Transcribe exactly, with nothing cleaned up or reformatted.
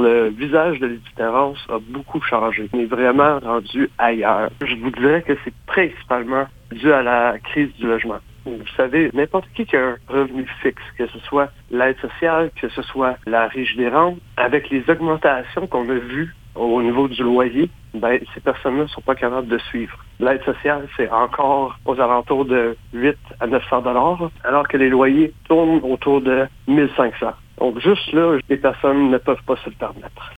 le visage de l'itinérance a beaucoup changé. On est vraiment rendu ailleurs. Je vous dirais que c'est principalement dû à la crise du logement. Vous savez, n'importe qui qui a un revenu fixe, que ce soit l'aide sociale, que ce soit la Régie des rentes, avec les augmentations qu'on a vues au niveau du loyer, ben, ces personnes-là ne sont pas capables de suivre. L'aide sociale, c'est encore aux alentours de huit à neuf cents dollars, alors que les loyers tournent autour de mille cinq cents. Donc juste là, les personnes ne peuvent pas se le permettre.